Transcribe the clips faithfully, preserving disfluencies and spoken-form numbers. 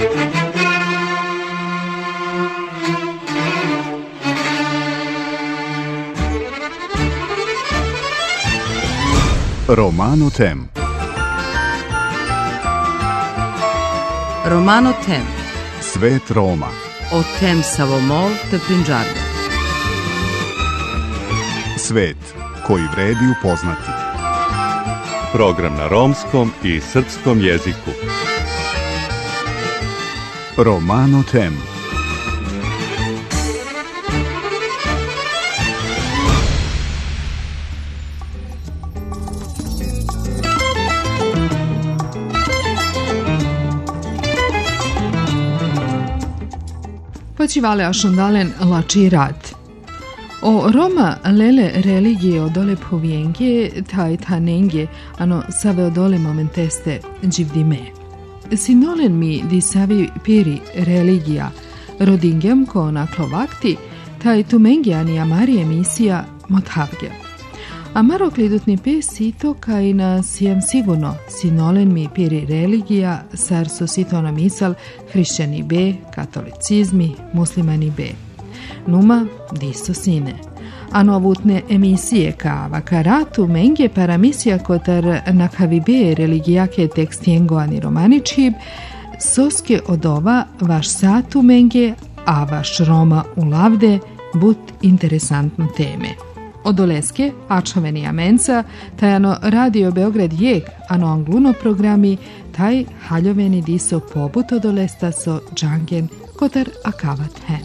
Romano Tem. Romano Tem. Svet Roma. O tem Savomol te Prinđarda. Svet koji vredi upoznati. Program na romskom i srpskom jeziku. Romano Tem. Počivale ašondalen lači rad. O Roma lele religije odole povijenge, taj tanenge, ano save odole momenteste dživdime. Sinolen mi di savi piri religija, rodingem ko naklovakti, taj tumengiani amari emisija mothavge. Amaro klidutni pe sito kaj na sijem sigurno, sinolen mi piri religija, sar so sito na misal hrišćani be, katolicizmi, muslimani be. Numa disto sine. A novutne emisije ka vakaratu menge para misija kotar na kavibe religijake tekstijengo ani romaničib, soske od ova vaš satu menge, a vaš Roma u lavde, but interesantne teme. Od Oleske, Ačoveni Amenca, taj ano radio Beograd jeg, ano angluno programi, taj haljoveni diso pobut od Olesta so džangen kotar akavat hen.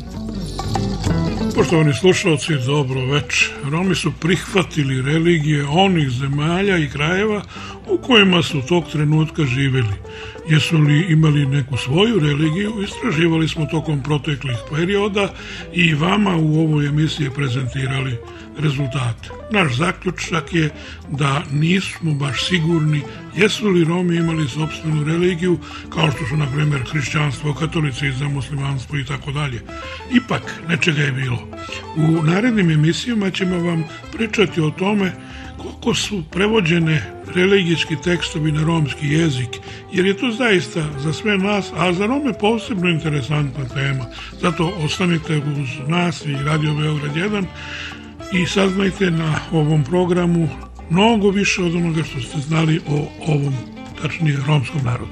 Poštovani slušalci, dobro večer. Romi su prihvatili religije onih zemalja i krajeva u kojima su tog trenutka živjeli. Jesu li imali neku svoju religiju, istraživali smo tokom proteklih perioda i vama u ovoj emisiji prezentirali rezultate. Naš zaključak je da nismo baš sigurni jesu li Romi imali sopstvenu religiju, kao što su, na primjer, hrišćanstvo, katolicizam, muslimanstvo i tako dalje. Ipak, nečega je bilo. U narednim emisijama ćemo vam pričati o tome koliko su prevođene religijski tekstovi na romski jezik, jer je to zaista za sve nas, a za Rome posebno interesantna tema. Zato ostanite uz nas i Radio Beograd jedan i saznajte na ovom programu mnogo više od onoga što ste znali o ovom, tačnije, romskom narodu.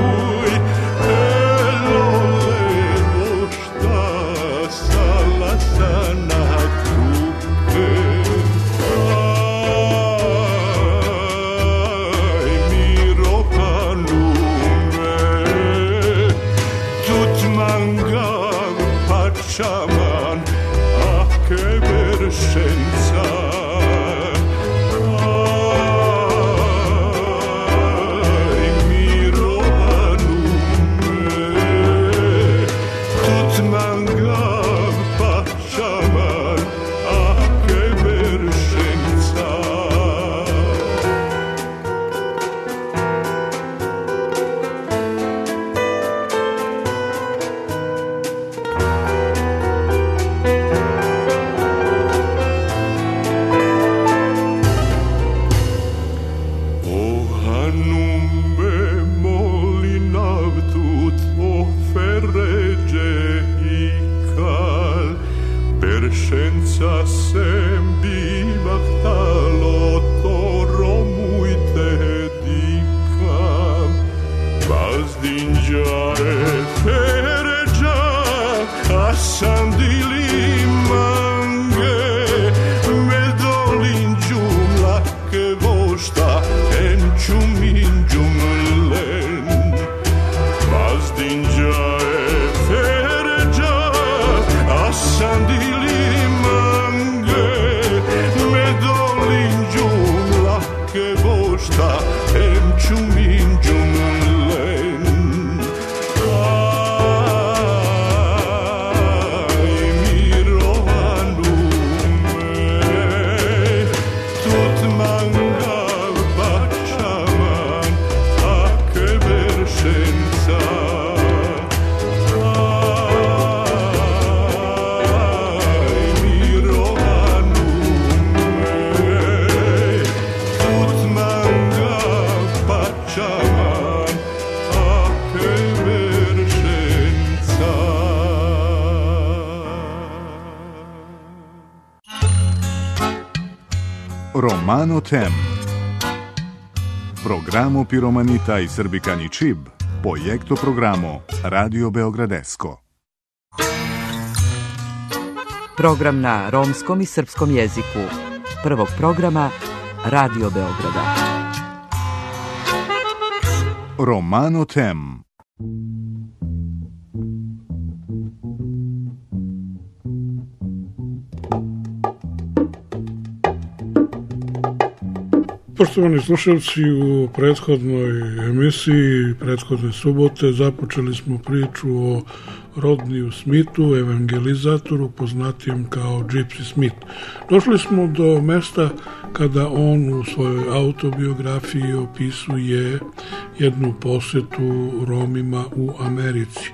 Las sanak ruke. Aj miro panume, tut mangan pačaman, ah ke veršenca. Romano Tem. Programo Piromanita i Srbikani Čib, projekto programo Radio Beogradesko. Program na romskom i srpskom jeziku prvog programa Radio Beograda. Romano Tem. Poštovani slušalci, u prethodnoj emisiji, prethodne subote, započeli smo priču o Rodneyu Smithu, evangelizatoru, poznatijem kao Gypsy Smith. Došli smo do mesta kada on u svojoj autobiografiji opisuje jednu posetu Romima u Americi.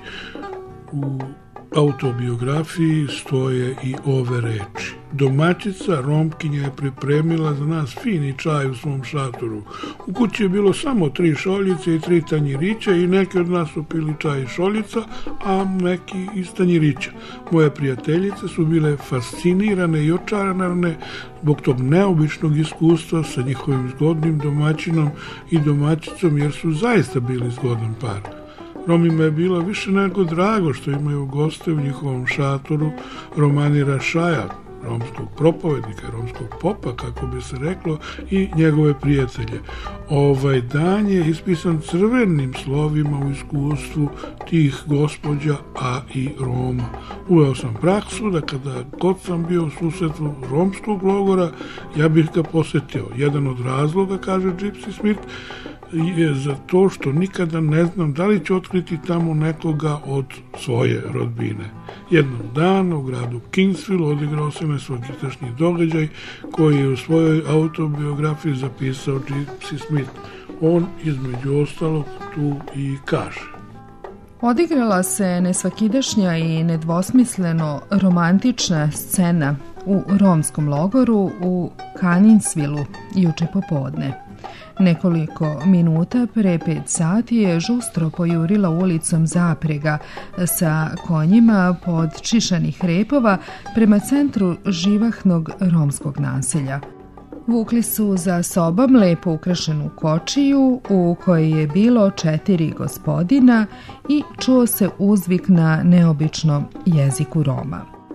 U autobiografiji stoje i ove reči. Domaćica Romkinja je pripremila za nas fini čaj u svom šatoru. U kući je bilo samo tri šoljice i tri tanjirića i neki od nas su pili čaj iz šoljica, a neki iz tanjirića. Moje prijateljice su bile fascinirane i očarane zbog tog neobičnog iskustva sa njihovim zgodnim domaćinom i domaćicom, jer su zaista bili zgodan par. Romima je bilo više nego drago što imaju goste u njihovom šatoru Romanira Šaja, romskog propovednika, romskog popa, kako bi se reklo, i njegove prijatelje. Ovaj dan je ispisan crvenim slovima u iskustvu tih gospođa, a i Roma. Uveo sam praksu da kada god sam bio u susretu romskog logora, ja bih ga posetio. Jedan od razloga, kaže Gypsy Smith, je za to što nikada ne znam da li ću otkriti tamo nekoga od svoje rodbine. Jednog dana u gradu Kingsville odigrao se nesvakidašnji događaj koji je u svojoj autobiografiji zapisao Gypsy Smith. On između ostalog tu i kaže: Odigrala se nesvakidašnja i nedvosmisleno romantična scena u romskom logoru u Canonsville-u juče popodne. Nekoliko minuta pre pet sati je žustro pojurila ulicom zaprega sa konjima pod čišanih repova prema centru živahnog romskog naselja. Vukli su za sobom lepo ukrašenu kočiju u kojoj je bilo četiri gospodina i čuo se uzvik na neobičnom jeziku Roma.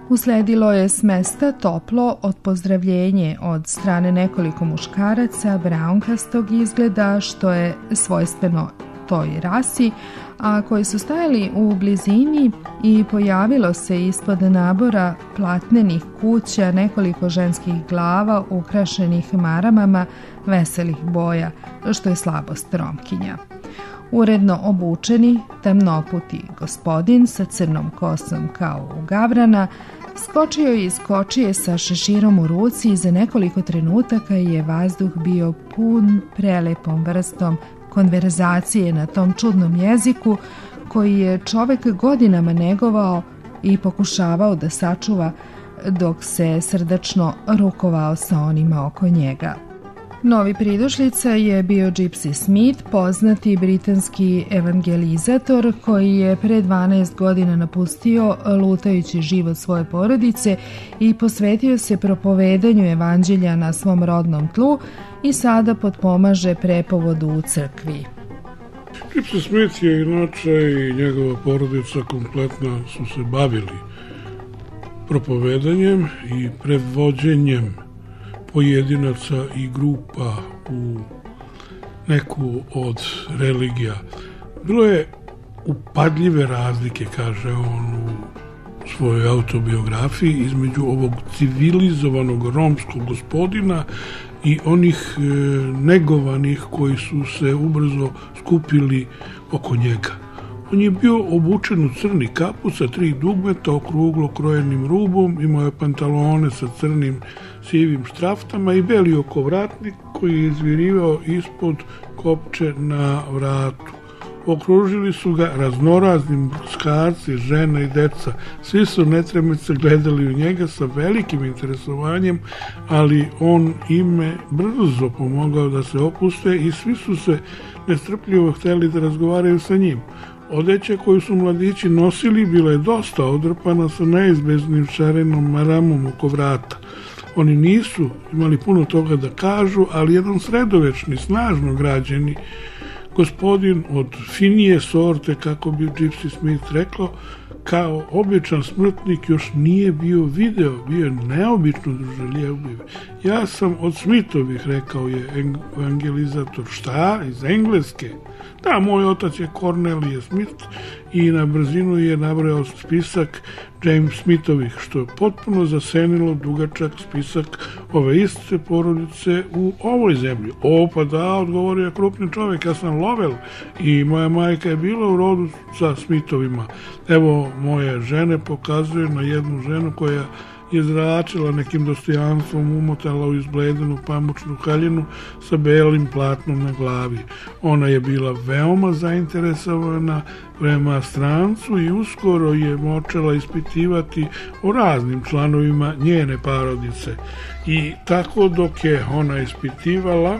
Usledilo je s mesta toplo odpozdravljenje od strane nekoliko muškaraca braunkastog izgleda, što je svojstveno toj rasi, a koji su stajali u blizini, i pojavilo se ispod nabora platnenih kuća nekoliko ženskih glava ukrašenih maramama veselih boja, što je slabost Romkinja. Uredno obučeni, temnoputi gospodin sa crnom kosom kao u gavrana skočio je iz kočije sa šeširom u ruci i za nekoliko trenutaka je vazduh bio pun prelepom vrstom konverzacije na tom čudnom jeziku koji je čovek godinama negovao i pokušavao da sačuva dok se srdačno rukovao sa onima oko njega. Novi pridošlica je bio Gypsy Smith, poznati britanski evangelizator koji je pre dvanaest godina napustio lutajući život svoje porodice i posvetio se propovedanju evanđelja na svom rodnom tlu i sada potpomaže prepovodu u crkvi. Gypsy Smith je inače i njegova porodica kompletno su se bavili propovedanjem i predvođenjem pojedinaca i grupa u neku od religija. Bilo je upadljive razlike, kaže on u svojoj autobiografiji, između ovog civilizovanog romskog gospodina i onih e, negovanih koji su se ubrzo skupili oko njega. On je bio obučen u crni kaput sa tri dugmeta okruglo krojenim rubom, imao je pantalone sa crnim sivim štraftama i beli okovratnik koji je izvirivao ispod kopče na vratu. Okružili su ga raznorazni muškarci, žena i deca. Svi su netremice gledali u njega sa velikim interesovanjem, ali on ime brzo pomogao da se opuste i svi su se nestrpljivo hteli da razgovaraju sa njim. Odeća koju su mladići nosili bila je dosta odrpana sa neizbeznim šarenom maramom oko vrata. Oni nisu imali puno toga da kažu, ali jedan sredovečni, snažno građeni gospodin od finije sorte, kako bi Gypsy Smith rekao, kao običan smrtnik još nije bio video, bio je neobično druželjubiv. Ja sam od Smithovih, rekao je evangelizator. Šta? Iz Engleske? Da, moj otac je Cornelia Smith i na brzinu je nabrojao spisak James Smithovih, što je potpuno zasenilo dugačak spisak ove iste porodice u ovoj zemlji. O, pa da, odgovorio je krupni čovjek, ja sam Lovell i moja majka je bila u rodu sa Smithovima. Evo, moje žene pokazuju na jednu ženu koja je zračila nekim dostojanstvom, umotala u izbledenu pamučnu haljinu sa belim platnom na glavi. Ona je bila veoma zainteresovana prema strancu i uskoro je počela ispitivati o raznim članovima njene porodice. I tako dok je ona ispitivala,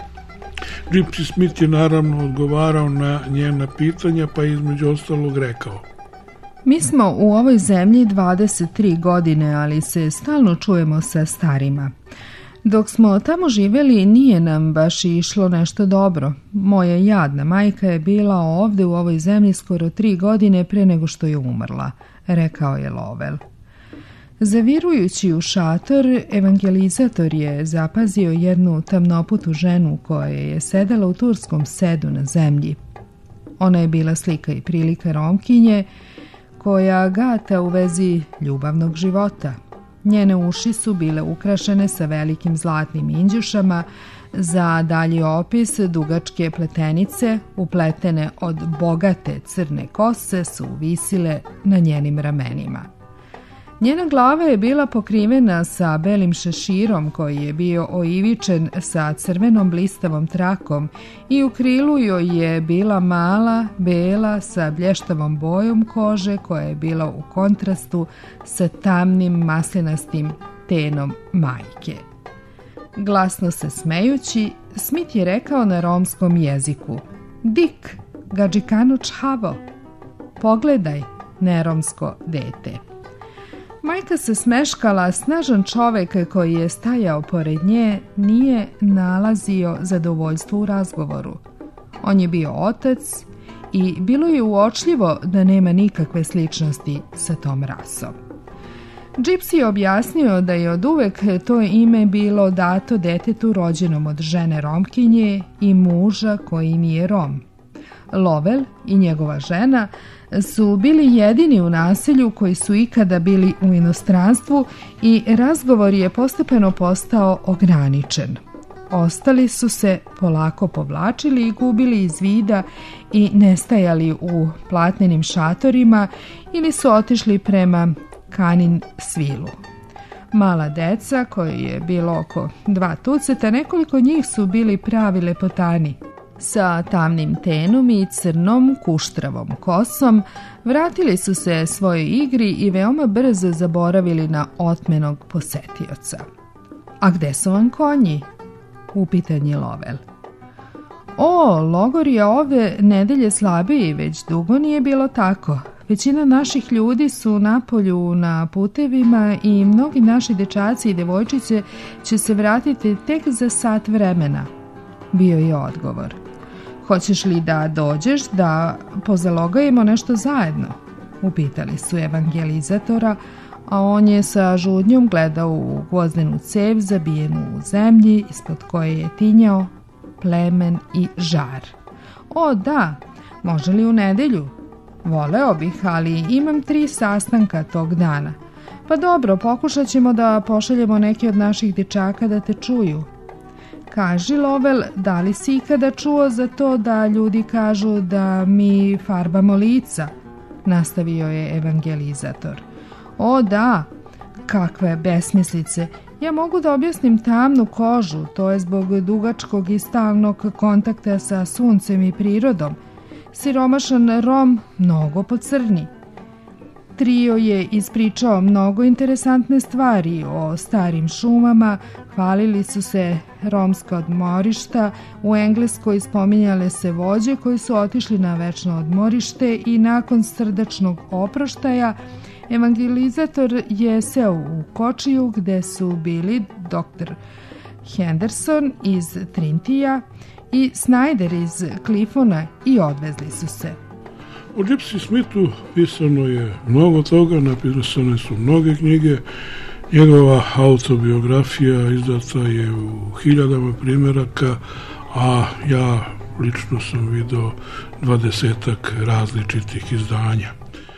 Gypsy Smith je naravno odgovarao na njena pitanja, pa između ostalog rekao: Mi smo u ovoj zemlji dvadeset tri godine, ali se stalno čujemo sa starima. Dok smo tamo živjeli, nije nam baš išlo nešto dobro. Moja jadna majka je bila ovde u ovoj zemlji skoro tri godine pre nego što je umrla, rekao je Lovell. Zavirujući u šator, evangelizator je zapazio jednu tamnoputu ženu koja je sedela u turskom sedu na zemlji. Ona je bila slika i prilika Romkinje, koja gata u vezi ljubavnog života. Njene uši su bile ukrašene sa velikim zlatnim indjušama, za dalji opis dugačke pletenice, upletene od bogate crne kose, su visile na njenim ramenima. Njena glava je bila pokrivena sa belim šeširom koji je bio oivičen sa crvenom blistavom trakom i u krilu joj je bila mala, bela, sa blještavom bojom kože koja je bila u kontrastu sa tamnim maslinastim tenom majke. Glasno se smejući, Smith je rekao na romskom jeziku: Dik, gadžikanu čhavo, pogledaj, neromsko dete. Majka se smeškala, snažan čovek koji je stajao pored nje nije nalazio zadovoljstvo u razgovoru. On je bio otac i bilo je uočljivo da nema nikakve sličnosti sa tom rasom. Gypsy je objasnio da je od uvek to ime bilo dato detetu rođenom od žene Romkinje i muža koji nije Rom. Lovell i njegova žena su bili jedini u naselju koji su ikada bili u inostranstvu i razgovor je postepeno postao ograničen. Ostali su se polako povlačili i gubili iz vida i nestajali u platnenim šatorima ili su otišli prema Kanin Svilu. Mala deca, koje je bilo oko dva tuceta, nekoliko njih su bili pravi lepotani. Sa tamnim tenom i crnom kuštravom kosom vratili su se svojoj igri i veoma brzo zaboravili na otmenog posetioca. A gde su vam konji? Upitan je Lovell. O, logor je ove nedelje slabiji, već dugo nije bilo tako. Većina naših ljudi su napolju na putevima i mnogi naši dečaci i devojčice će se vratiti tek za sat vremena, bio je odgovor. Hoćeš li da dođeš da pozalogajemo nešto zajedno? Upitali su evangelizatora, a on je sa žudnjom gledao u gvozdenu cev zabijenu u zemlji ispod koje je tinjao plemen i žar. O da, može li u nedelju? Voleo bih, ali imam tri sastanka tog dana. Pa dobro, pokušat ćemo da pošaljemo neki od naših dečaka da te čuju. Kaži, Lovell, da li si ikada čuo za to da ljudi kažu da mi farbamo lica? Nastavio je evangelizator. O da, kakve besmislice. Ja mogu da objasnim tamnu kožu, to je zbog dugačkog i stalnog kontakta sa suncem i prirodom. Siromašan Rom mnogo pocrni. Trio je ispričao mnogo interesantne stvari o starim šumama, hvalili su se romska odmorišta, u Engleskoj spominjale se vođe koji su otišli na večno odmorište i nakon srdačnog oproštaja evangelizator je seo u kočiju gde su bili doktor Henderson iz Trintija i Snyder iz Cliffona i odvezli su se. O Gypsy Smithu pisano je mnogo toga, napisane su mnoge knjige. Njegova autobiografija izdata je u hiljadama primjeraka, a ja lično sam video dvadesetak različitih izdanja.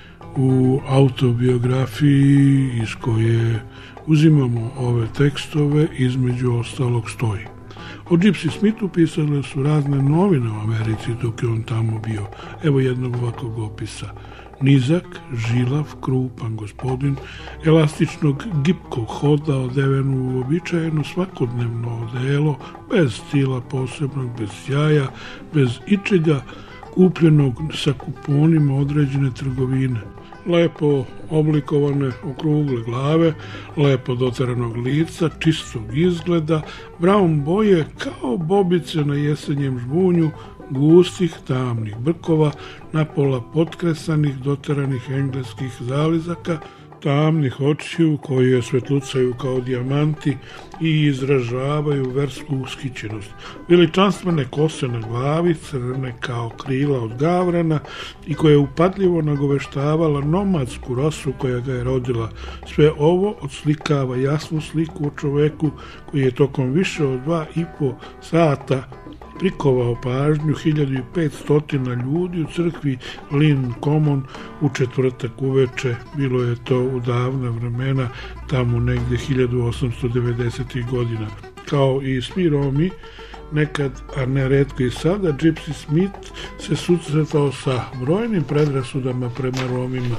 U autobiografiji iz koje uzimamo ove tekstove između ostalog stoji: o Gypsy Smithu pisale su razne novine u Americi dok je on tamo bio. Evo jednog ovakvog opisa: nizak, žilav, krupan gospodin, elastičnog gipkog hoda, odeven u uobičajeno svakodnevno odelo, bez stila posebnog, bez sjaja, bez ičega kupljenog sa kuponima određene trgovine. Lepo oblikovane okrugle glave, lepo doteranog lica, čistog izgleda, brown boje kao bobice na jesenjem žbunju, gustih tamnih brkova, napola potkresanih doteranih engleskih zalizaka, tamnih očiju koje svetlucaju kao dijamanti i izražavaju versku ushićenost, veličanstvene kose na glavi, crne kao krila od gavrana i koja je upadljivo nagoveštavala nomadsku rasu koja ga je rodila. Sve ovo odslikava jasnu sliku o čoveku koji je tokom više od dva i po sata prikovao pažnju hiljadu petsto ljudi u crkvi Lynn Common u četvrtak uveče. Bilo je to u davna vremena, tamo negde hiljadu osamsto devedesetih godina. Kao i svi Romi, nekad, a ne retko i sada, Gypsy Smith se susretao sa brojnim predrasudama prema Romima.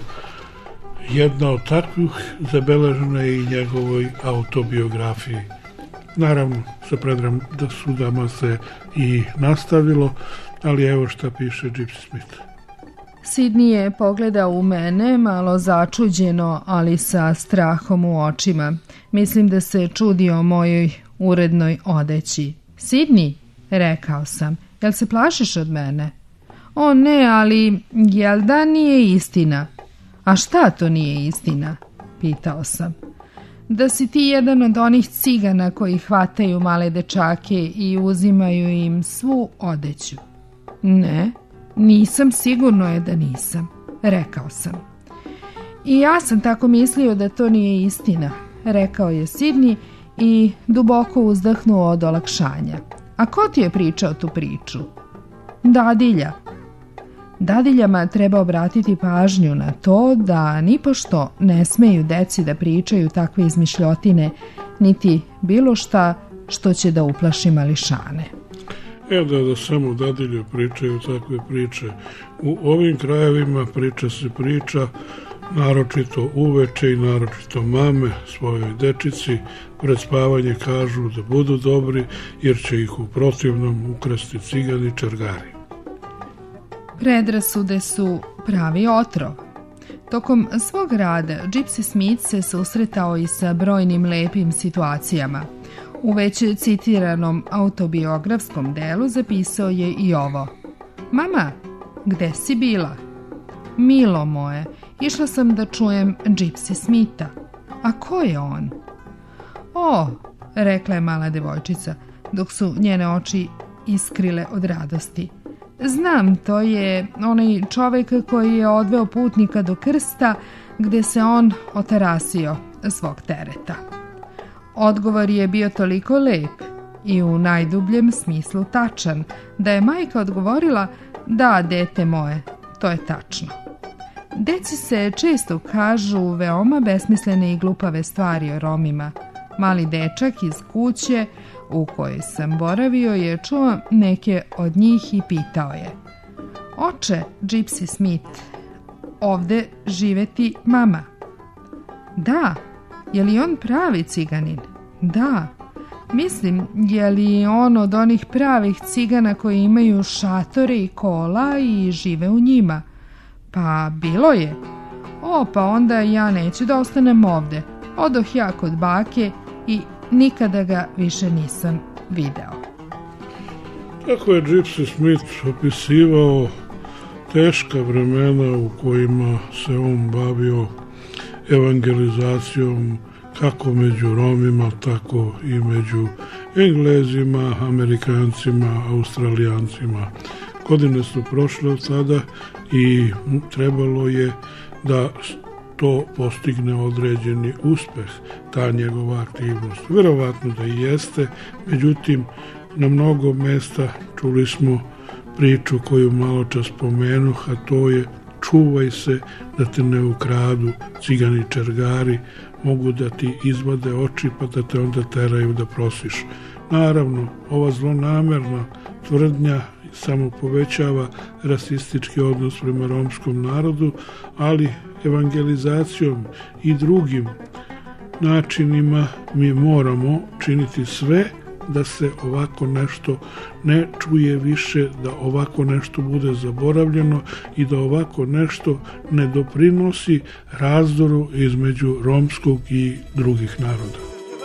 Jedna od takvih zabeležena je i njegovoj autobiografiji. Naravno, sa predrasudama se i nastavilo, ali evo šta piše Gypsy Smith. Sidney je pogledao u mene, malo začuđeno, ali sa strahom u očima. Mislim da se čudio mojoj urednoj odeći. Sidney, rekao sam, jel se plašiš od mene? O ne, ali jel da nije istina? A šta to nije istina? Pitao sam. Da si ti jedan od onih cigana koji hvataju male dečake i uzimaju im svu odeću. Ne, nisam, sigurno je da nisam, rekao sam. I ja sam tako mislio da to nije istina, rekao je Sidney i duboko uzdahnuo od olakšanja. A ko ti je pričao tu priču? Dadilja. Dadiljama treba obratiti pažnju na to da nipošto ne smeju deci da pričaju takve izmišljotine, niti bilo šta što će da uplaši mališane. E da, da samo dadilje pričaju takve priče. U ovim krajevima priča se priča, naročito uveče i naročito mame svojoj dečici pred spavanje kažu da budu dobri jer će ih u protivnom ukrasti cigani čergari. Predrasude su pravi otrov. Tokom svog rada Gypsy Smith se susretao i sa brojnim lepim situacijama. U već citiranom autobiografskom delu zapisao je i ovo. Mama, gde si bila? Milo moje, išla sam da čujem Gypsy Smitha. A ko je on? O, rekla je mala devojčica, dok su njene oči iskrile od radosti. Znam, to je onaj čovek koji je odveo putnika do krsta gde se on otarasio svog tereta. Odgovor je bio toliko lep i u najdubljem smislu tačan, da je majka odgovorila: da, dete moje, to je tačno. Deci se često kažu veoma besmislene i glupave stvari o Romima. Mali dečak iz kuće u kojoj sam boravio je čuo neke od njih i pitao je: oče, Gypsy Smith, ovde živeti mama? Da. Je li on pravi ciganin? Da. Mislim, je li on od onih pravih cigana koji imaju šatore i kola i žive u njima? Pa bilo je. O, pa onda ja neću da ostanem ovde. Odoh ja kod bake i nikada ga više nisam video. Tako je Gypsy Smith opisivao teška vremena u kojima se on bavio evangelizacijom kako među Romima, tako i među Englezima, Amerikancima, Australijancima. Godine su prošle od tada i trebalo je da to postigne određeni uspeh, ta njegova aktivnost. Verovatno da i jeste, međutim, na mnogo mesta čuli smo priču koju malo čas spomenuh, a to je: čuvaj se da te ne ukradu cigani čergari, mogu da ti izvade oči pa da te onda teraju da prosiš. Naravno, ova zlonamerna tvrdnja samo povećava rasistički odnos prema romskom narodu, ali evangelizacijom i drugim načinima mi moramo činiti sve da se ovako nešto ne čuje više, da ovako nešto bude zaboravljeno i da ovako nešto ne doprinosi razdoru između romskog i drugih naroda.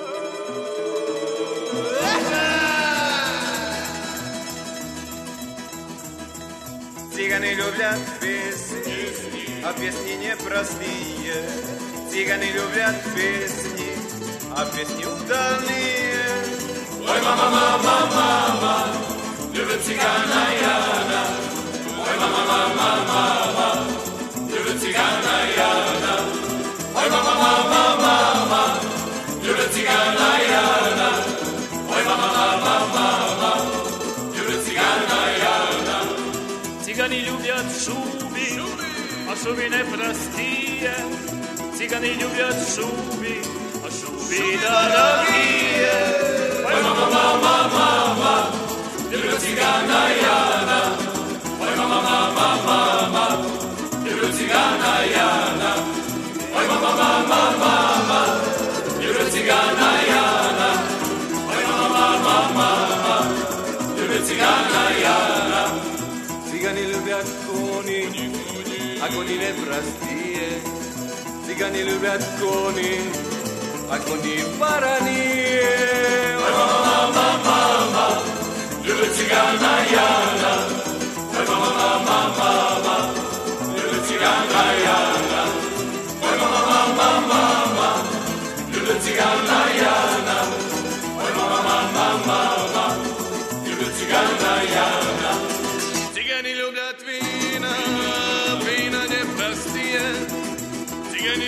Цыганы любят песни, а песни непростые. Цыганы любят песни, а песни удалые. Ой, мама, мама, мама, любит цыгана Яна. Ой, мама, мама, мама, любит цыгана Яна. Ой, мама, мама, мама, любит цыгана Яна. Ой, мама, мама, мама, любит цыгана Яна. Цыгане любят шуби, а шуби непростые. Цыгане любят шуби, а шуби дорогие. Ой, мама, мама, мама, люблю цыгана Яна. Ой, мама, мама, мама, люблю цыгана Яна. Ой, мама, мама, мама, люблю цыгана Яна. Ой, мама, мама, мама, люблю цыгана Яна. Цыгане любят кони, а кони непростые. Цыгане любят кони, а кони бараньи. Ой, мама, мама, мама, любит цыгана Яна. Ой, мама, мама, мама, любит цыгана Яна. Ой, мама, мама, мама, любит цыгана Яна. Ой, мама, мама, мама, любит цыгана Яна. Цыгане любят вина, вина непростые. Цыгане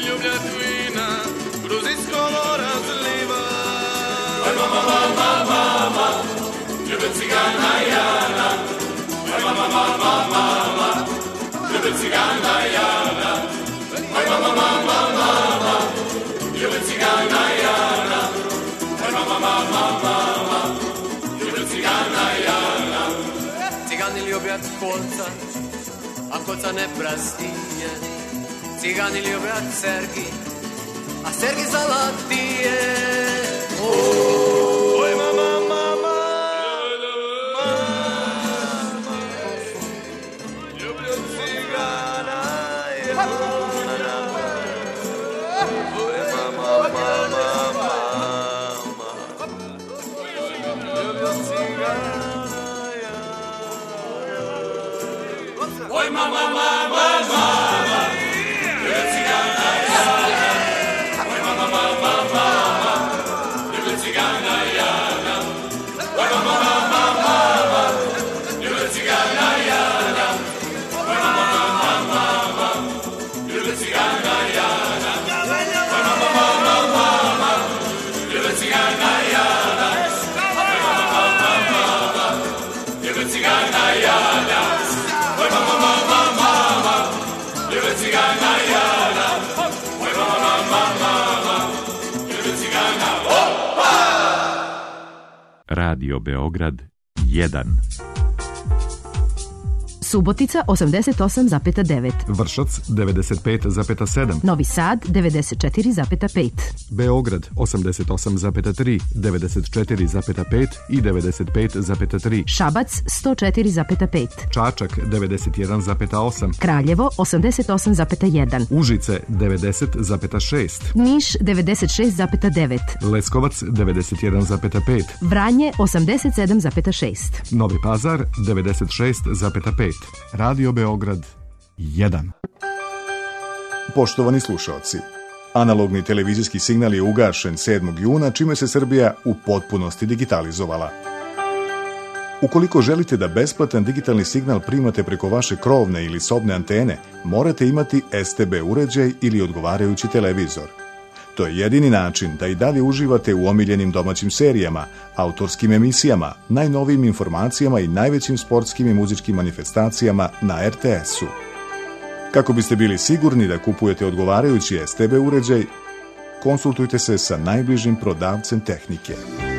Cigani ljubят kolca, a kolca ne prastije. Cigani ljubят sergi, a sergi zalatije. Oj, mama, mama, mama, ljubljam cigana, oj, mama, mama, mama, ljubljam cigana. Oj, mama, mama, mama, ljubljam cigana, oj, mama, mama, mama, ljubljam cigana, oj, mama, mama, mama, ljubljam cigana, oj, mama, mama, mama, ljubljam cigana, oj, mama, mama, mama, ljubljam cigana, oj, mama, mama, mama, ljubljam cigana, oj, mama, mama, mama, ljubljam cigana, oj, mama, mama, mama, ljubljam cigana, opa! Radio Beograd jedan. Subotica osamdeset osam zarez devet. Vršac devedeset pet zarez sedam. Novi Sad devedeset četiri zarez pet. Beograd osamdeset osam zarez tri, devedeset četiri zarez pet i devedeset pet zarez tri. Šabac sto četiri zarez pet. Čačak devedeset jedan zarez osam. Kraljevo osamdeset osam zarez jedan. Užice devedeset zarez šest. Niš devedeset šest zarez devet. Leskovac devedeset jedan zarez pet. Vranje osamdeset sedam zarez šest. Novi Pazar devedeset šest zarez pet. Radio Beograd jedan. Poštovani slušaoci, analogni televizijski signal je ugašen sedmog juna, čime se Srbija u potpunosti digitalizovala. Ukoliko želite da besplatan digitalni signal primate preko vaše krovne ili sobne antene, morate imati S T B uređaj ili odgovarajući televizor. To je jedini način da i dalje uživate u omiljenim domaćim serijama, autorskim emisijama, najnovijim informacijama i najvećim sportskim i muzičkim manifestacijama na R T S-u. Kako biste bili sigurni da kupujete odgovarajući S T B uređaj, konsultujte se sa najbližim prodavcem tehnike.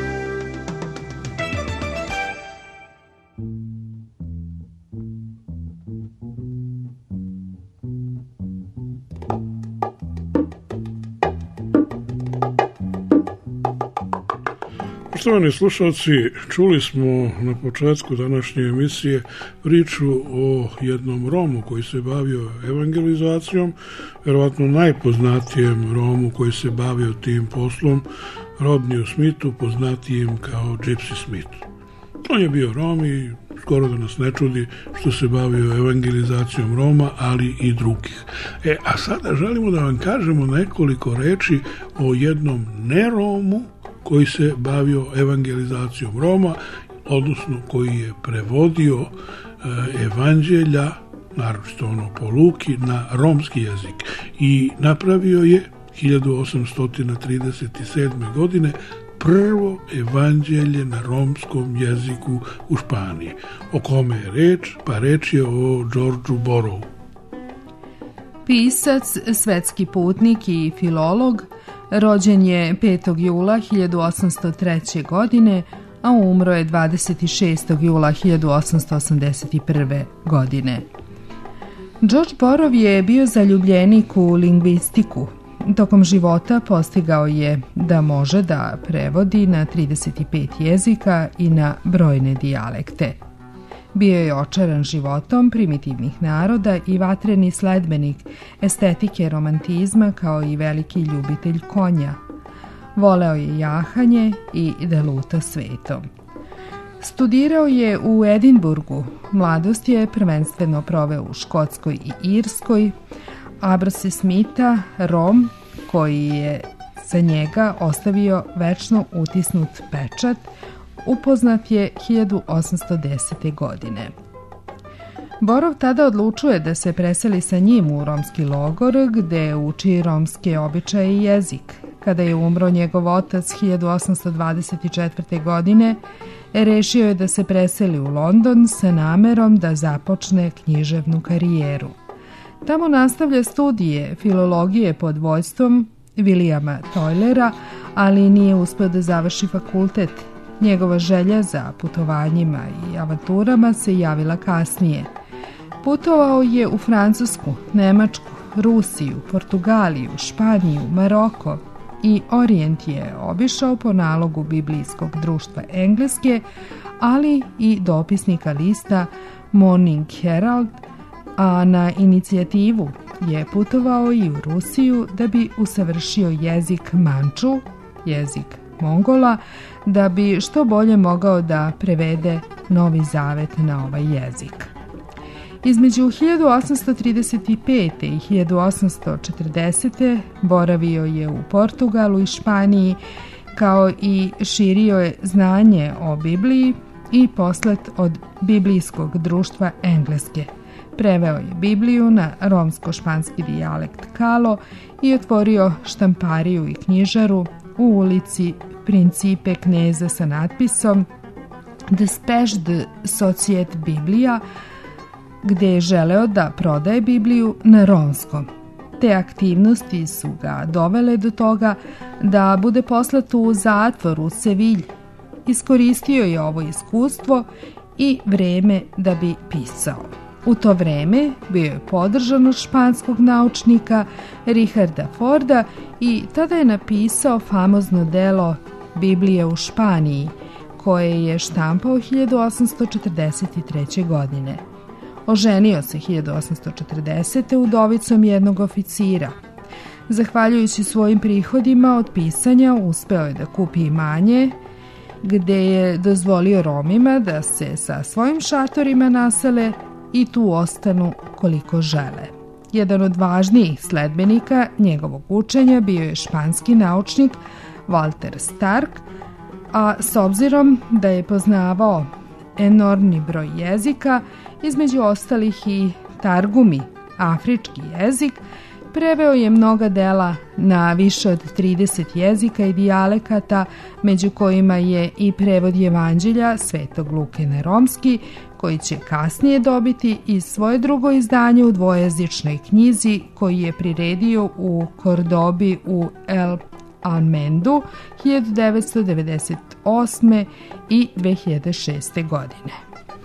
Poštovani slušalci, čuli smo na početku današnje emisije priču o jednom Romu koji se bavio evangelizacijom, verovatno najpoznatijem Romu koji se bavio tim poslom, Rodniju Smithu, poznatijem kao Gypsy Smith. On je bio Rom i skoro da nas ne čudi što se bavio evangelizacijom Roma, ali i drugih. E, a sada želimo da vam kažemo nekoliko reči o jednom neromu koji se bavio evangelizacijom Roma, odnosno koji je prevodio e, evanđelja, naročito ono po Luki, na romski jezik i napravio je hiljadu osamsto trideset sedme. godine prvo evanđelje na romskom jeziku u Španiji. O kome je reč? Pa reč je o Georgeu Borrowu. Pisac, svetski putnik i filolog, rođen je petog jula hiljadu osamsto treće. godine, a umro je dvadeset šestog jula hiljadu osamsto osamdeset prve. godine. George Borrow je bio zaljubljenik u lingvistiku. Tokom života postigao je da može da prevodi na trideset pet jezika i na brojne dijalekte. Bio je očaran životom primitivnih naroda i vatreni sledbenik estetike romantizma kao i veliki ljubitelj konja. Voleo je jahanje i da luta svetom. Studirao je u Edinburgu. Mladost je prvenstveno proveo u Škotskoj i Irskoj. Abrose Smitha, Rom, koji je za njega ostavio večno utisnut pečat, upoznat je hiljadu osamsto desete. godine. Borov tada odlučuje da se preseli sa njim u romski logor, gde uči romske običaje i jezik. Kada je umro njegov otac hiljadu osamsto dvadeset četvrte. godine, rešio je da se preseli u London sa namerom da započne književnu karijeru. Tamo nastavlja studije filologije pod vođstvom Williama Tylera, ali nije uspeo da završi fakultet. Njegova želja za putovanjima i avanturama se javila kasnije. Putovao je u Francusku, Nemačku, Rusiju, Portugaliju, Španiju, Maroko i Orijent je obišao po nalogu Biblijskog društva Engleske, ali i dopisnika lista Morning Herald, a na inicijativu je putovao i u Rusiju da bi usavršio jezik Manču, jezik Mongola, da bi što bolje mogao da prevede Novi Zavet na ovaj jezik. Između hiljadu osamsto trideset pete. i hiljadu osamsto četrdesete. boravio je u Portugalu i Španiji, kao i širio je znanje o Bibliji i poslet od Biblijskog društva Engleske. Preveo je Bibliju na romsko-španski dijalekt Kalo i otvorio štampariju i knjižaru u ulici Principe kneza sa natpisom Despeš de Societ Biblija, gde je želeo da prodaje Bibliju na romskom. Te aktivnosti su ga dovele do toga da bude poslat u zatvor u Sevilji. Iskoristio je ovo iskustvo i vreme da bi pisao. U to vreme bio je podržan od španskog naučnika Richarda Forda i tada je napisao famozno delo Biblija u Španiji, koje je štampao hiljadu osamsto četrdeset treće. godine. Oženio se hiljadu osamsto četrdesete. udovicom jednog oficira. Zahvaljujući svojim prihodima od pisanja uspeo je da kupi imanje, gde je dozvolio Romima da se sa svojim šatorima nasele i tu ostanu koliko žele. Jedan od važnijih sledbenika njegovog učenja bio je španski naučnik Walter Stark, a s obzirom da je poznavao enormni broj jezika, između ostalih i targumi, afrički jezik, preveo je mnoga dela na više od trideset jezika i dijalekata, među kojima je i prevod Evanđelja Svetog Luke na romski, koji će kasnije dobiti i svoje drugo izdanje u dvojezičnoj knjizi koji je priredio u Kordobi u El Almendu hiljadu devetsto devedeset osme. i dve hiljade šeste. godine.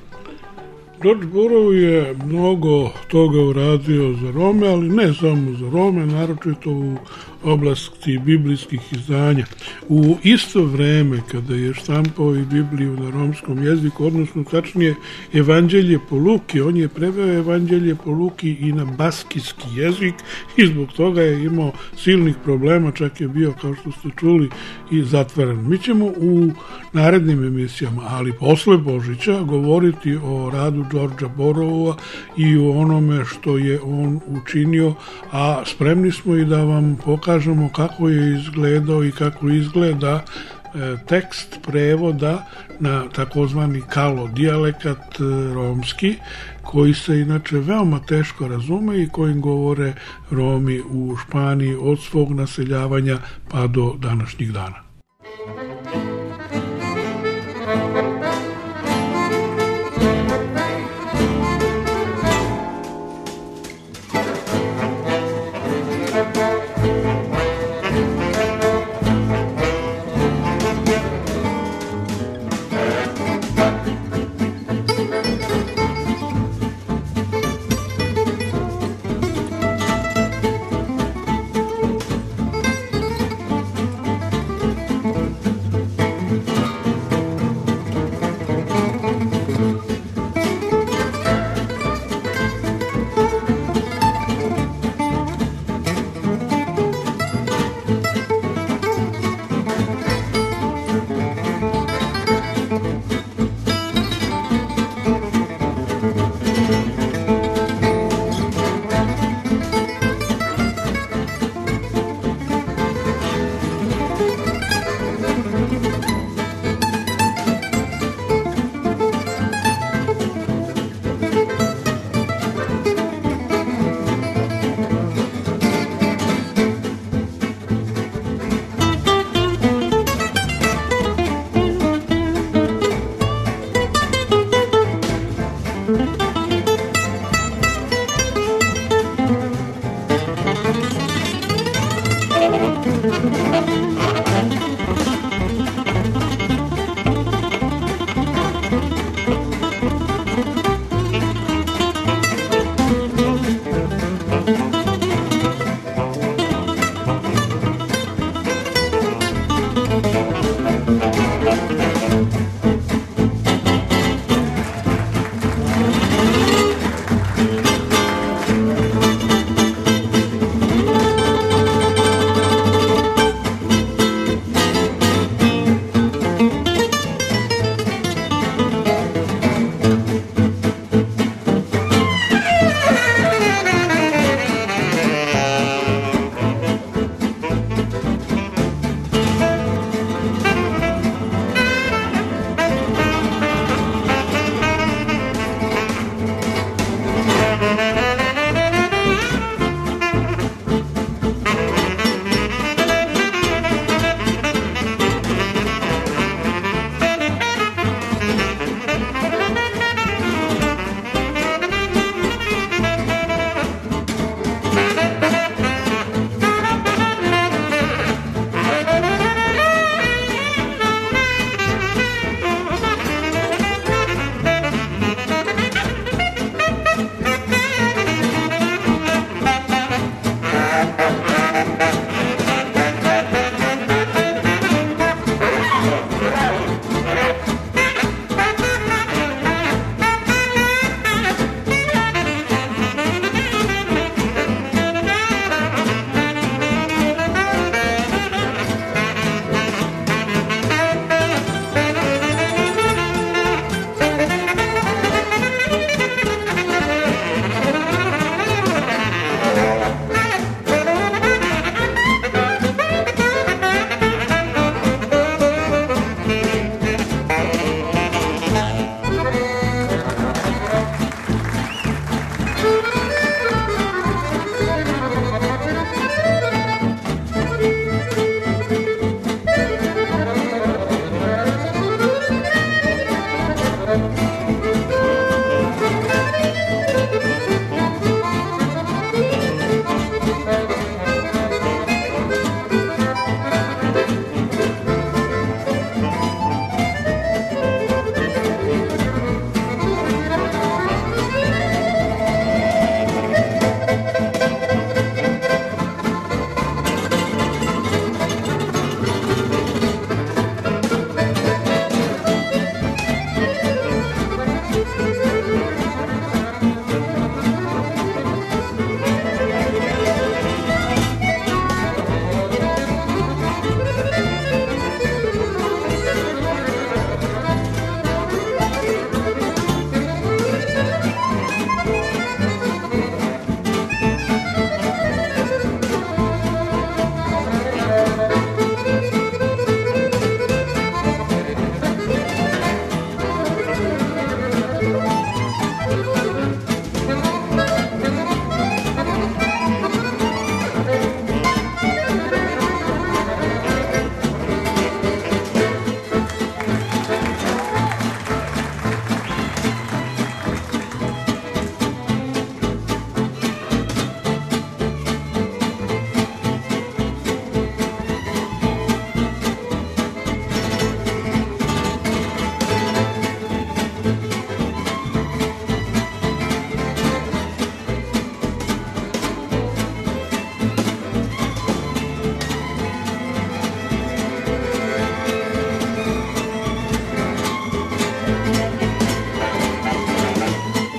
George Borrow je mnogo toga uradio za Rome, ali ne samo za Rome, naročito u oblasti biblijskih izdanja. U isto vreme kada je štampao i Bibliju na romskom jeziku, odnosno tačnije Evanđelje po Luki, on je preveo Evanđelje po Luki i na baskijski jezik i zbog toga je imao silnih problema, čak je bio, kao što ste čuli, i zatvaran. Mi ćemo u narednim emisijama, ali posle Božića, govoriti o radu Georgea Borrowa i o onome što je on učinio, a spremni smo i da vam pokažemo kako je izgledao i kako izgleda e, tekst prevoda na takozvani Kalo dijalekat e, romski, koji se inače veoma teško razume i kojim govore Romi u Španiji od svog naseljavanja pa do današnjih dana.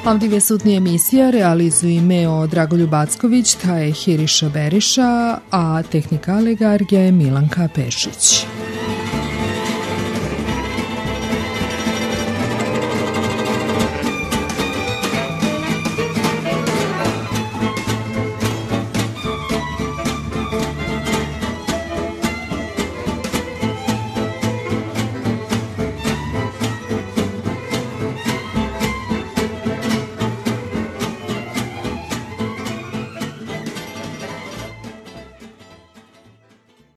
Avdivje sutni emisija realizuje Meo Dragoljub Acković, ta je Hiriša Beriša, a tehnika Legargija je Milanka Pešić.